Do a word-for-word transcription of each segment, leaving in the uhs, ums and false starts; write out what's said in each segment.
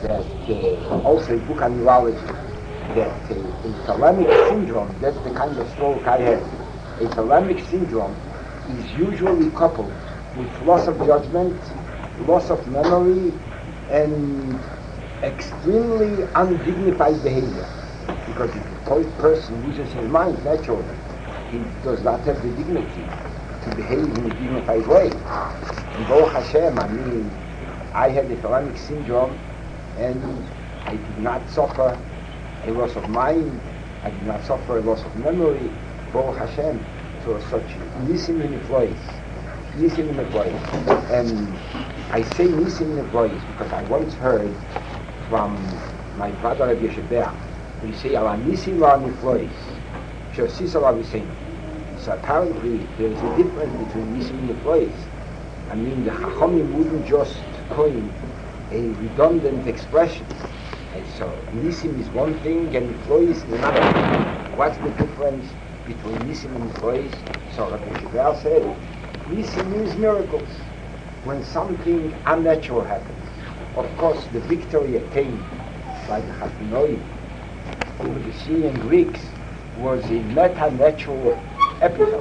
that uh, also a book on neurology, that uh, a thalamic syndrome, that's the kind of stroke I had. A thalamic syndrome is usually coupled with loss of judgment, loss of memory, and extremely undignified behavior. Because if a person loses his mind naturally, he does not have the dignity to behave in a dignified way. And Baruch Hashem, I mean, I had a thalamic syndrome, and I did not suffer a loss of mind, I did not suffer a loss of memory, Baruch Hashem, to such nisim in the voice, nisim in the voice. And I say nisim in the voice because I once heard from my brother Rabbi Yeshua, he say, ala nisim la niflois, she'osis ala v'seinu. So apparently there is a difference between nisim and niflois. I mean, the Chachamim wouldn't just coin a redundant expression. And so nisim is one thing and niflois is another thing. What's the difference between nisim and niflois? So Rabbi Yeshua said, nisim means miracles. When something unnatural happens. Of course, the victory attained by the Chachamim over the Syrian Greeks was a meta-natural episode.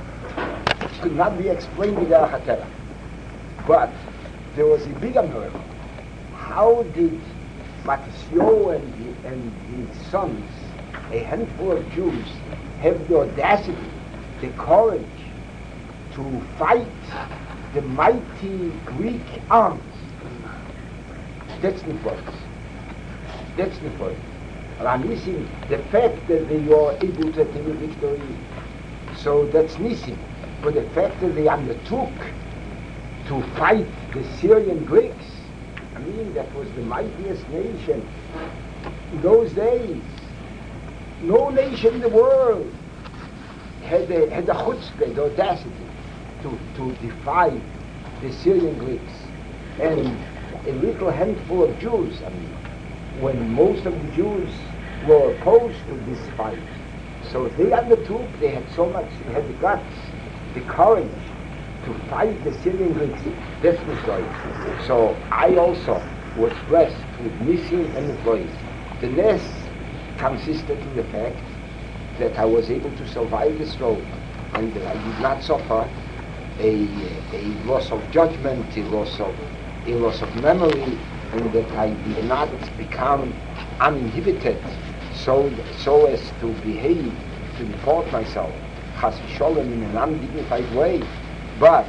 It could not be explained with the Hatera. But there was a bigger miracle. How did Matisyahu and, and his sons, a handful of Jews, have the audacity, the courage to fight the mighty Greek armies? That's the point. That's the point. I'm missing the fact that they were able to attain a victory, so that's missing. But the fact that they undertook to fight the Syrian Greeks, I mean, that was the mightiest nation in those days. No nation in the world had the, had the chutzpah, the audacity, to, to defy the Syrian Greeks. And a little handful of Jews, I mean, when most of the Jews were opposed to this fight. So they undertook, they had so much, they had the guts, the courage to fight the Syrian Greeks. That's the story. So I also was blessed with nisim and employees. The ness consisted in the fact that I was able to survive the stroke and that I did not suffer a, a loss of judgment, a loss of, a loss of memory, and that I did not become uninhibited so so as to behave, to deport myself, chas v'sholem, in an undignified way. But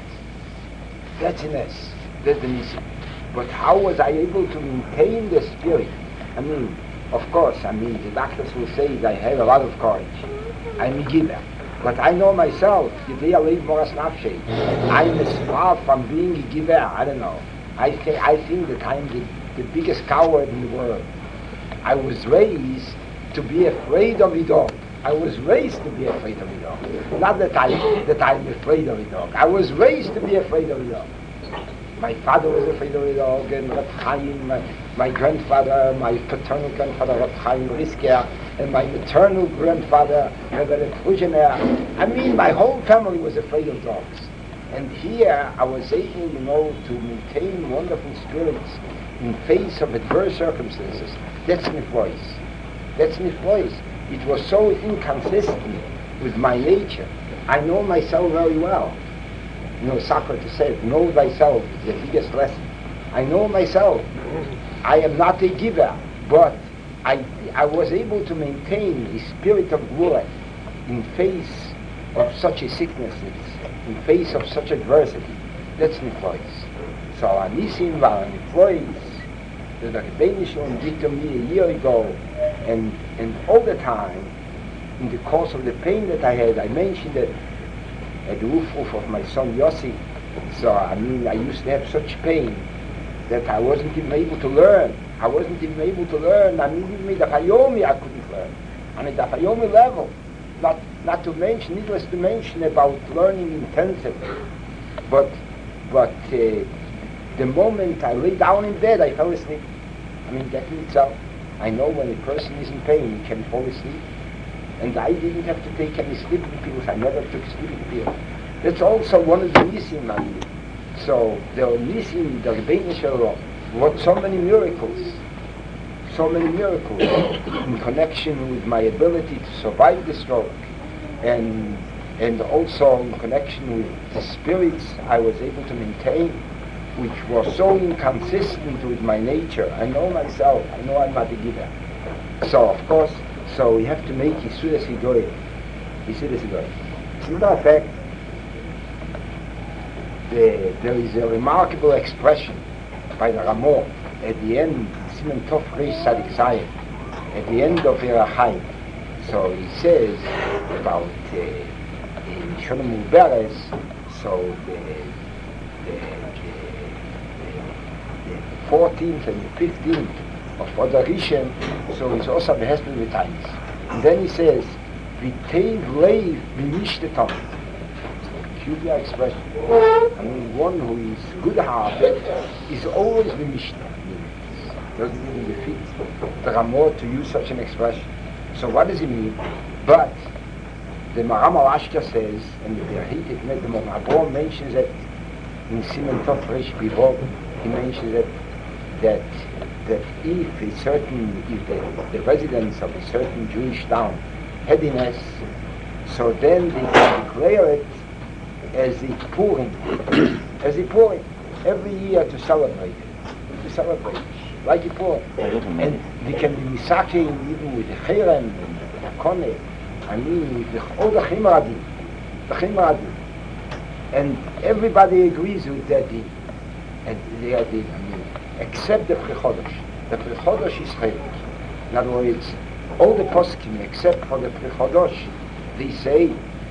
that's an S, that's the nisim. But how was I able to maintain the spirit? I mean, of course, I mean, the doctors will say that I have a lot of courage. I'm a giver. But I know myself, Yidei Alev Moras Nafshei. I'm as far from being a giver, I don't know. I think, I think that I'm the, the biggest coward in the world. I was raised to be afraid of a dog. I was raised to be afraid of a dog. Not that, I, that I'm afraid of a dog. I was raised to be afraid of a dog. My father was afraid of a dog, and Rav Chaim, my, my grandfather, my paternal grandfather, Rav Chaim Brisker, and my maternal grandfather, Reverend Fujener. I mean, my whole family was afraid of dogs. And here I was able, you know, to maintain wonderful spirits in face of adverse circumstances. That's my voice. That's my voice. It was so inconsistent with my nature. I know myself very well. You know, Socrates said, know thyself is the biggest lesson. I know myself. I am not a giver, but I, I was able to maintain a spirit of glory in face of such a sickness, in face of such adversity. That's Niflois. So Anisim var Niflois, the Rebbeinu Shalom did to me a year ago, and, and all the time, in the course of the pain that I had, I mentioned that at the roof roof of my son Yossi. So I mean, I used to have such pain that I wasn't even able to learn. I wasn't even able to learn. I mean, even with the Hayomi I couldn't learn. On a Hayomi level, not not to mention, needless to mention about learning intensively. But but uh, the moment I lay down in bed, I fell asleep. I mean, that in itself, I know when a person is in pain, he can fall asleep. And I didn't have to take any sleeping pills. I never took sleeping pills. That's also one of the nisim I mean. So the nisim, the Rebbeinu Shalom, wrought so many miracles so many miracles in connection with my ability to survive the stroke, and and also in connection with the spirits I was able to maintain, which was so inconsistent with my nature. I know myself, I know I'm not a giver. So of course, so we have to make Yisudas Higoyim. Yisudas Higoyim. As a matter of fact, the, there is a remarkable expression by the Ramah at the end, Siman Tov Reish Tzadik Zayin, at the end of Yerachayim. So he says about uh, in Shonim Uberes, so the, the, the, the fourteenth and the fifteenth of Adar Rishon, so he's also behested with times. And then he says, V'teiv leiv v'mishte tamid. Peculiar expression. I mean, one who is good-hearted is always v'mishte. Doesn't even defeat the Ramah to use such an expression. So what does he mean? But the Maram al-Ashka says, and the Berhitik met the Maram mentions it in Siman Tov Reish Bivov, he mentions it that that if a certain, if the, the residents of a certain Jewish town had a nest, so then they can declare it as a Purim, as a Purim, every year to celebrate it, to celebrate it, like a Purim. And they can be misaking even with the Cherem and the Kone, I mean with the, all the Chimaradim, the Chimaradim. And everybody agrees with that deal. And they are deal, I mean, except the Pri Chodesh. The Pri Chodesh is Chaylik. In other words, all the poskim except for the Pri Chodesh, they say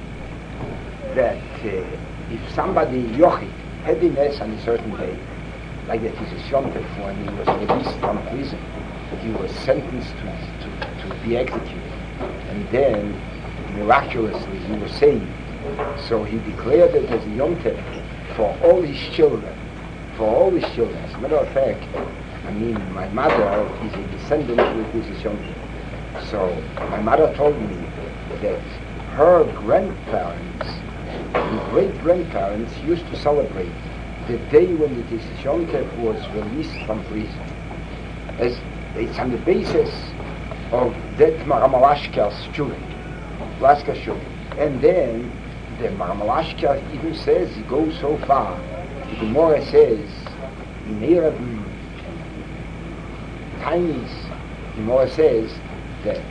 that uh, if somebody Yochid had a nest on a certain day, like that he's a Shontef when he was released from prison, he was sentenced to, to, to be executed, and then miraculously he was saved. So he declared it as a Yontef for all his children, for all his children. As a matter of fact, I mean, my mother is a descendant with this Yontef. So my mother told me that her grandparents, the great-grandparents, used to celebrate the day when the Yontef was released from prison. As it's on the basis of that Maram al-Ashka's children, Lashka's children. And then the Maram al-Ashka even says, he goes so far, the Gemara says, in Erevim, Tainis, the Gemara says that,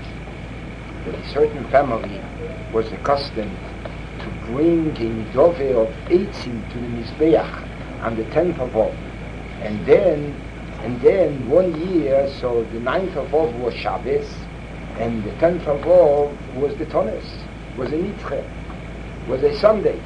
that a certain family was accustomed to bring a midove of eitzim to the Mizbeach on the tenth of Av. And then, and then one year, so the ninth of Av was Shabbos, and the tenth of Av was the Tones, was a Nitche, was a Sunday.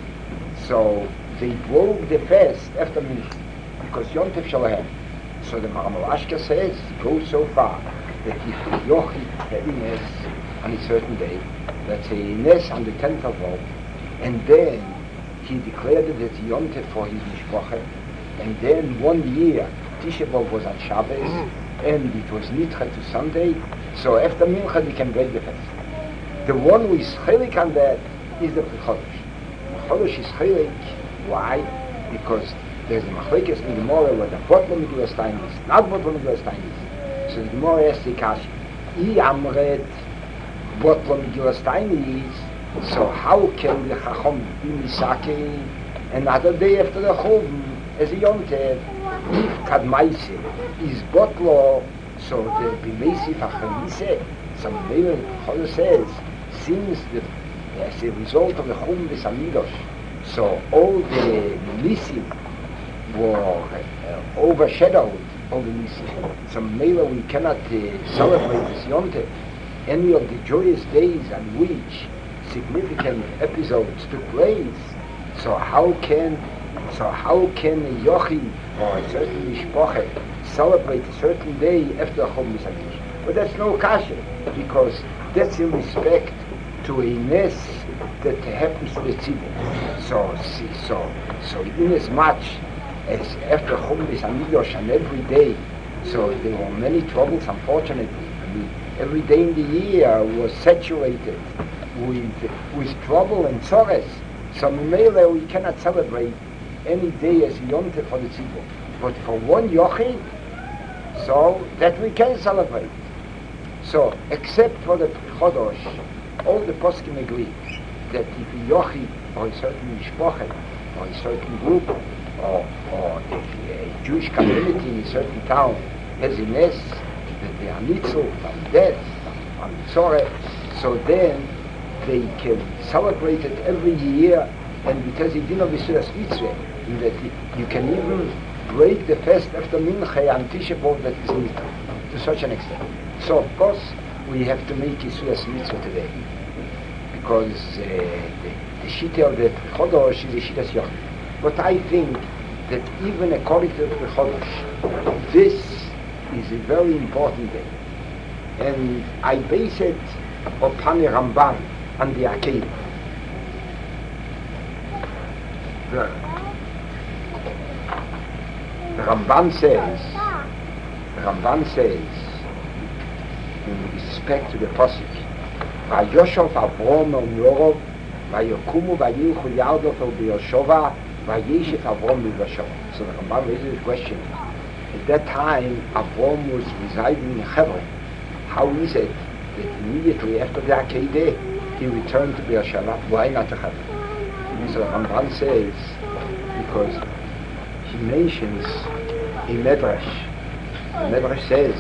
So they broke the fast after Mincha, because Yontef Shalahem. So the Maram al-Ashka says, it goes so far, that if Yochid had a Nes on a certain day, let's say a Nes on the tenth of Av, and then he declared it as Yontef for his Mishpacha, and then one year, Tisha B'Av was on Shabbos, and it was Nitcha to Sunday, so after Mincha they can break the fast. The one who is Chelik on that is the Chodesh. Chodesh is Chelik. Why? Because there's a Machlekes in the Gemara where the Bottle Megillas Tainus is, not Bottle Megillas Tainus. So the Gemara asks the Kashi, I Amret Bottle Megillas Tainus, so how can the Chacham be Misake another day after the Chum as a Yontef? If Kadmaise is Botlo, so the Bimesi Fachanise, some Mele Chodesh says, since the, as a result of the Chum Besamidosh, so all the Nisim were uh, overshadowed, all the Nisim. So Mele we cannot uh, celebrate this Yontef, any of the joyous days on which significant episodes took place. So how can so how can a Yochid or a certain Mishpacha celebrate a certain day after Chum Misamidosh? But that's no kasha, because that's in respect to a Nes that happens to the Tzibur. So, see, so, so in as much as after Chum Misamidosh and every day, so there were many troubles, unfortunately. I mean, every day in the year was saturated with with trouble and sorrows. So Mele we cannot celebrate any day as Yontef for the Tzibur. But for one Yochid, so that we can celebrate. So, except for the Chodosh, all the poskim agree that if a yochid or a certain mishpochet or a certain group or, or if a Jewish community in a certain town has a nest that they are nitzel from death, from tzoreh, so then they can celebrate it every year, and because it didn't be a mitzvah, that you can even break the fast after mincha and Tisha B'Av that is nitzel to such an extent. So of course we have to make Yisudas mitzvah today, because uh, the, the Shita of the Chodosh is the Shitas Yochid. But I think that even according to the Chodosh, this is a very important day. And I base it upon the Ramban and the Akedah. The, the Ramban says, the Ramban says, in respect to the Pasuk, Vayoshav Avrom el Yorov, Vayokumu Vayilchu Yardov el Beershova, Vayeshet Avrom el Beershova. So the Ramban raises the question, at that time Avrom was residing in Hebron. How is it that immediately after the Akedah he returned to Beersheva? Why not to Hebron? So the Ramban says, because he mentions a Medrash. The Medrash says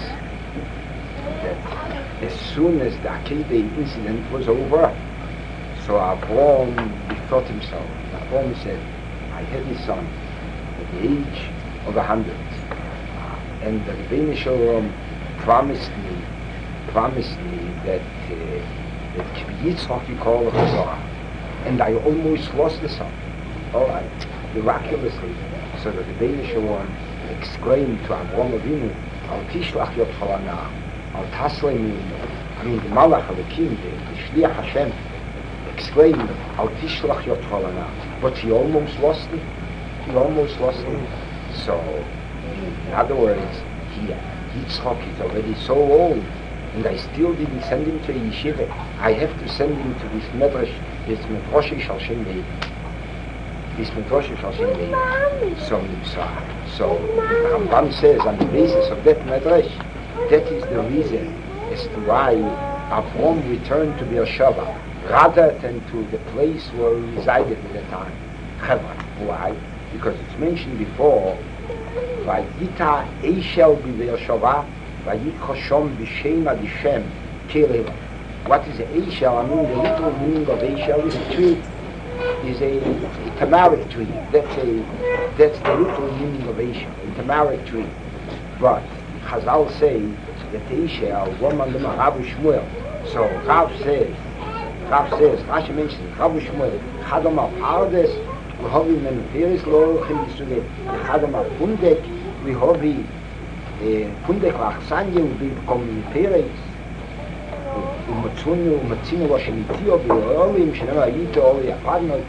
that as soon as the Akedah incident was over, so Avram bethought himself. Avram said, I had a son at the age of a hundred, and the Rebbeinu Shalom promised me, promised me that uh, that Kvi Yitzchak Yikol Chazorah, and I almost lost the son. All right, miraculously. So the Rebbeinu Shalom exclaimed to Avram Avinu, Al Tishlach Yot Chalana, Al Taslei Minu. I mean, the Malach Alekim, the, the Shliach Hashem, exclaimed, Al Tishlach Yot Chalana. But he almost lost it. He almost lost it. So, in other words, he, Yitzchak is already so old, and I still didn't send him to a yeshiva. I have to send him to this medrash, this medrash Shal Shem Levi. This medrash Shal Shem Levi. So, so, so the Rambam says, on the basis of that medrash, that is the reason as to why Avram returned to Beersheva rather than to the place where he resided at the time, Hebron. Why? Because it's mentioned before, Vayita Eishel b'Beersheva, Vayikoshom b'Shem Adishem Keleva. What is Eishel? I mean, the literal meaning of Eishel is a tree, is a, a tamarisk tree. That's a that's the literal meaning of Eishel, a tamarisk tree. But Chazal say that Eishel, woman lema Rav Shmuel. So Rav says, Rav says, Rashi mentions Rav Shmuel, Chadam al Pardes, we have in the Peres Lo Chim Yisuge, Chadam al Pundek, we have in Pundek Lachsanje, we become Peres, Umatzunu, Umatzinu, Washemitio, Beolim, Shenema Yito, Oli Apadno.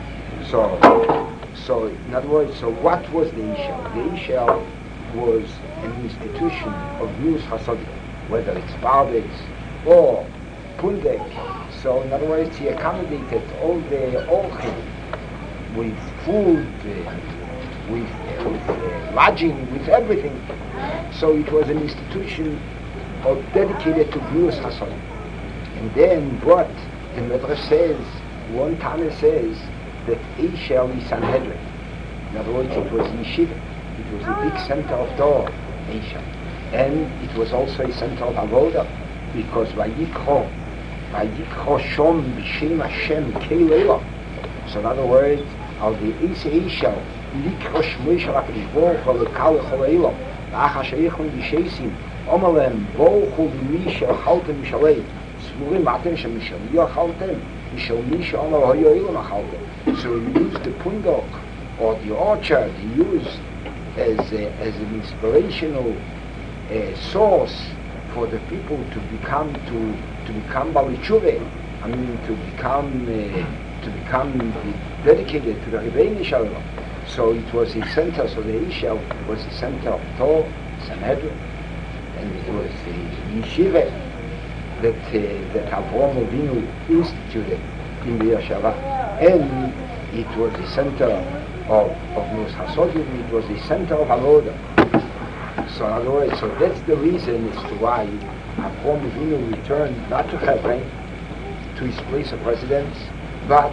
So, so in other words, so what was the Eishel? The Eishel was an institution of Gmius Chasodim, whether it's Pardes or Pundek. So in other words, he accommodated all the Orchim with food, uh, with, uh, with uh, lodging, with everything. So it was an institution of dedicated to Gmius Chasodim. And then what the Medrash says, one Tana says that Eishel is Sanhedrin. In other words, it was yeshiva. It was a big center of Torah, Eishel. And it was also a center of Avodah, because Vayikro, Vayikro Shom B'Shem Hashem Keilela. So in other words, al the Eis Eishel, Likro Shmoi Shalakish Boch, V'Lekal Choleilam, V'Ach HaSheichon B'Sheisim, Omalem, Bochu B'Misha Chaltem Mishalei, Smurim Matem Shem Mishaliyah Chaltem, Mishal Misha Omal Hoyoilam Chaltem. So he used the Pundok, or the orchard, he used as, a, as an inspirational uh, source for the people to become to to become Balichuve, I mean to become uh, to become dedicated to the Rebbeinu Shalom. So it was a center. So the Eishel was a center of Torah, Sanhedrin, and it was a yeshiva that uh, that Avram Avinu instituted in Beersheva, and it was a center of of Gmius Chasodim. It was a center of Avodah. So in other words, so that's the reason as to why Avraham Avinu returned not to Hebron, to his place of residence, but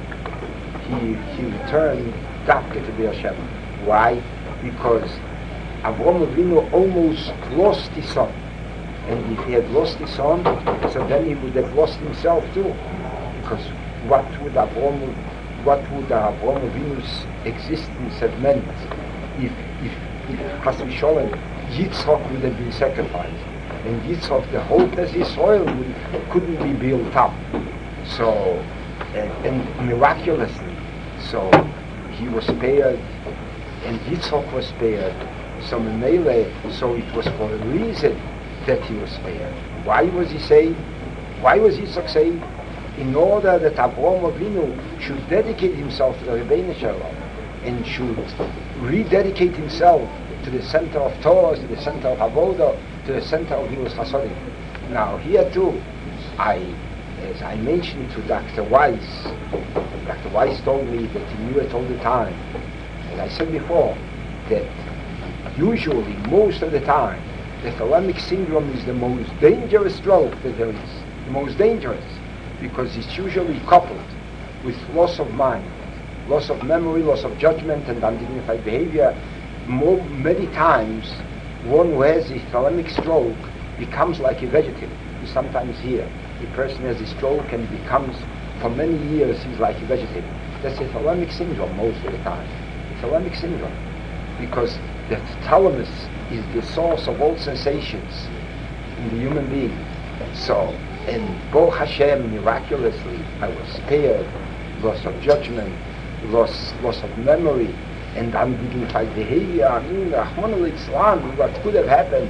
he he returned back to Beersheba. Why? Because Avraham Avinu almost lost his son, and if he had lost his son, so then he would have lost himself too. Because what would Avraham, what would Avraham Avinu's existence have meant if if if Chas v'Sholem Yitzchak would have been sacrificed, and Yitzchak, the whole Knesset soil would, couldn't be built up. So, and, and miraculously, so he was spared, and Yitzchak was spared. So Memele, so it was for a reason that he was spared. Why was he saved? Why was Yitzchak saved? In order that Avraham Avinu should dedicate himself to the Rebbeinu Shalom, and should rededicate himself to the center of Torah, to the center of Avodah, to the center of Gilus Chasodim. Now here too, I, as I mentioned to Doctor Weiss, Doctor Weiss told me that he knew it all the time. As I said before, that usually, most of the time, the thalamic syndrome is the most dangerous stroke that there is. The most dangerous, because it's usually coupled with loss of mind, loss of memory, loss of judgment, and undignified behavior. More, many times, one who has a thalamic stroke becomes like a vegetable. You sometimes hear a person has a stroke and becomes, for many years, he's like a vegetable. That's a thalamic syndrome most of the time. A thalamic syndrome. Because the thalamus is the source of all sensations in the human being. So, and Baruch Hashem, miraculously, I was spared loss of judgment, loss, loss of memory, and undignified behavior. I mean, Rahman al-Islam, what could have happened?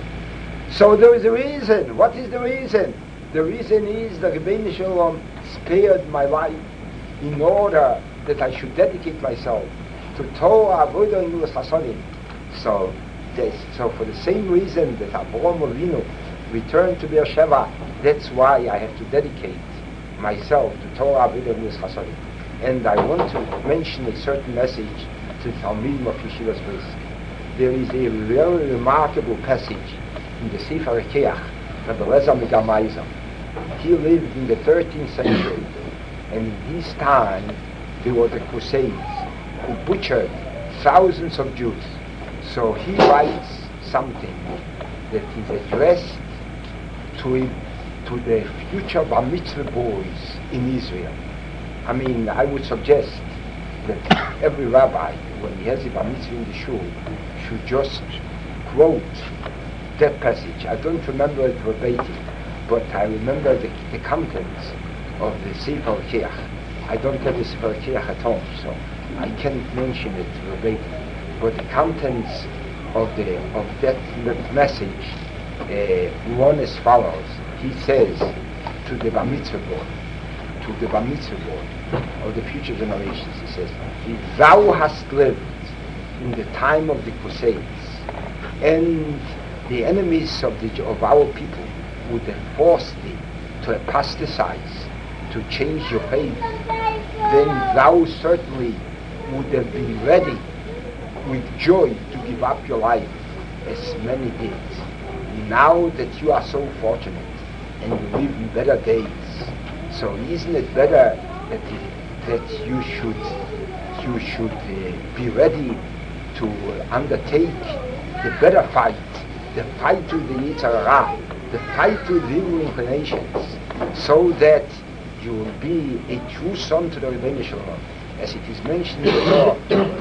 So there is a reason. What is the reason? The reason is that Rebbeinu Shalom spared my life in order that I should dedicate myself to Torah, Avodah, and Gilus Chasodim. So, this, so for the same reason that Avraham Avinu returned to Beersheba, that's why I have to dedicate myself to Torah, Avodah, and Gilus Chasodim. And I want to mention a certain message to the Talmidim of Yeshivas Brisk. There is a very remarkable passage in the Sefer Keach, Rabbi Eliezer Megamaizer. He lived in the thirteenth century, and in his time there were the Crusades who butchered thousands of Jews. So he writes something that is addressed to, to the future Bar Mitzvah boys in Israel. I mean, I would suggest that every rabbi, when he has a Bar Mitzvah in the shul, should just quote that passage. I don't remember it verbatim, but I remember the, the contents of the Sefer Keach. I don't have the Sefer Keach at home, so I can't mention it verbatim. But the contents of the of that, that message uh, run as follows. He says to the Bar Mitzvah boy, to the Bar Mitzvah boy of the future generations, he says, if thou hast lived in the time of the Crusades, and the enemies of the of our people would have forced thee to apostatize, to change your faith, then thou certainly would have been ready with joy to give up your life, as many did. Now that you are so fortunate and you live in better days, so isn't it better that that you should you should uh, be ready to undertake the better fight, the fight with the Yetzer Hara, the fight with the evil inclinations, so that you will be a true son to the Rebbeinu Shalom. As it is mentioned in the Torah,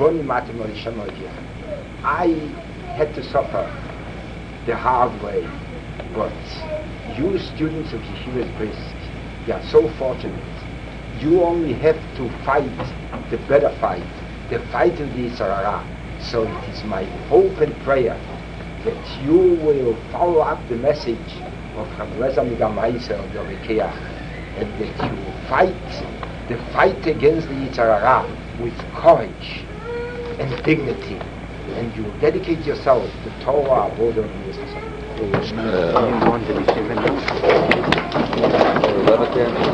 I had to suffer the hard way, but you students of Yeshivas Brisk, you are so fortunate. You only have to fight the better fight, the fight of the Yetzer Hara. So it is my hope and prayer that you will follow up the message of Rabbi Eliezer Megamaizer of the Keach, and that you will fight the fight against the Yetzer Hara with courage and dignity, and you will dedicate yourself to Torah, Avodah, and Gilus Chasodim. one thirty-seven.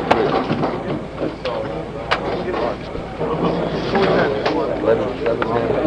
eleven ten.